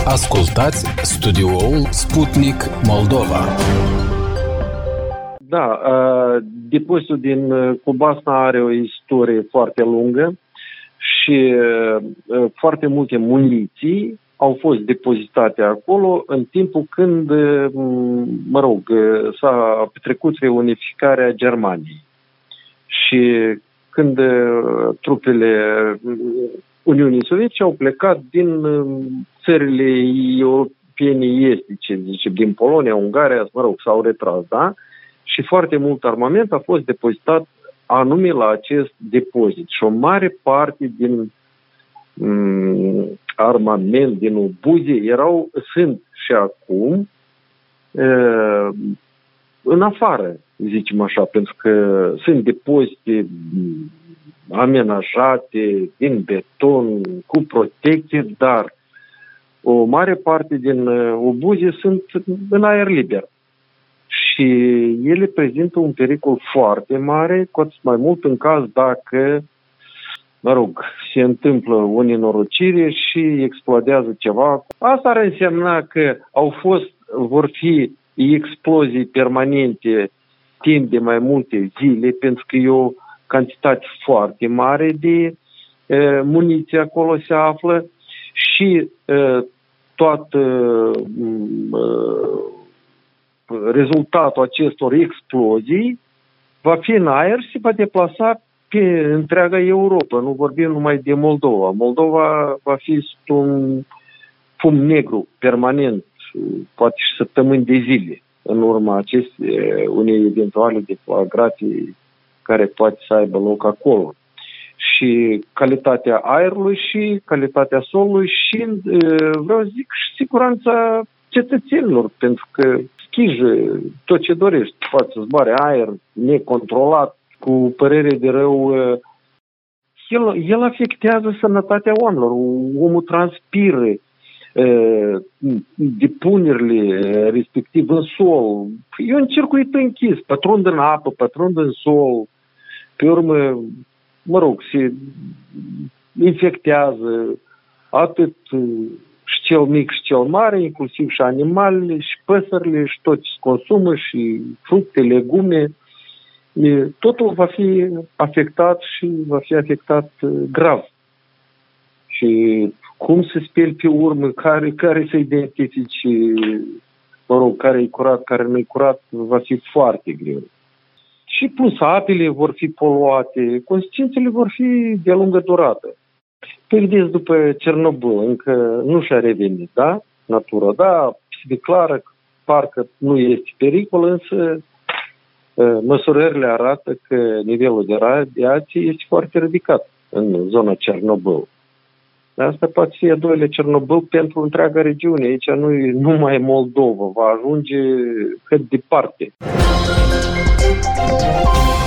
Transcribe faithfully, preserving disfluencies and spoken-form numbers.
Ascultați studioul Sputnik Moldova. Da, depozitul din Cubasna are o istorie foarte lungă și foarte multe muniții au fost depozitate acolo în timpul când, mă rog, s-a petrecut reunificarea Germaniei. Și când trupele Uniunii Sovietice au plecat din țările europene estice, zice, din Polonia, Ungaria, mă rog, s-au retras, da? Și foarte mult armament a fost depozitat anume la acest depozit. Și o mare parte din um, armament, din obuze, erau, sunt și acum uh, în afară, zicem așa, pentru că sunt depozite amenajate din beton, cu protecție, dar o mare parte din obuze sunt în aer liber. Și ele prezintă un pericol foarte mare, cu atât mai mult în caz dacă, mă rog, se întâmplă o nenorocire și explodează ceva. Asta ar însemna că au fost, vor fi explozii permanente timp de mai multe zile, pentru că e o cantitate foarte mare de e, muniție acolo se află și e, toată e, rezultatul acestor explozii va fi în aer și se va deplasa pe întreaga Europa. Nu vorbim numai de Moldova. Moldova va fi sub un fum negru permanent, poate și săptămâni de zile, în urma acestei unei eventuale deflagrații care poate să aibă loc acolo. Și calitatea aerului și calitatea solului și, vreau să zic, și siguranța cetățenilor, pentru că schijă tot ce dorești, poate să zboare aer necontrolat, cu părere de rău, el, el afectează sănătatea oamenilor. Omul transpiră, depunerile respectiv în sol. E un circuit închis, pătrund în apă, pătrund în sol, pe urmă, mă rog, se infectează atât și cel mic și cel mare, inclusiv și animalele, și păsările, și tot ce se consumă, și fructe, legume. Totul va fi afectat și va fi afectat grav. Și cum să speli pe urmă, care, care să identifici, mă rog, care e curat, care nu e curat, va fi foarte greu. Și plus apele vor fi poluate, consecințele vor fi de lungă durată. Păi vedeți, după Cernobâl, încă nu și-a revenit, da? Natura, da, se declară că parcă nu este pericol, însă măsurările arată că nivelul de radiație este foarte ridicat în zona Cernobâl. Asta poate fi a doilea Cernobâl pentru întreaga regiune. Aici nu e numai Moldova, va ajunge cât departe.